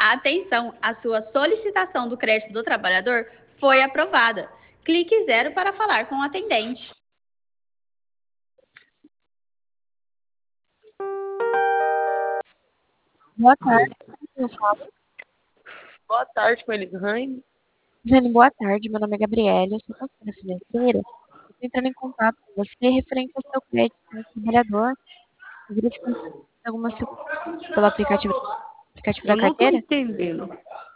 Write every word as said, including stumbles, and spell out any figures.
Atenção, a sua solicitação do crédito do trabalhador foi aprovada. Clique zero para falar com o atendente. Boa tarde, eu falo. Boa tarde, com Elisane. Jane, boa tarde. Meu nome é Gabriela, eu sou consultora financeira. Estou entrando em contato com você referente ao seu crédito como trabalhador. Eu queria te contar algumas situações pelo aplicativo, aplicativo Eu da não tô carteira. entendendo.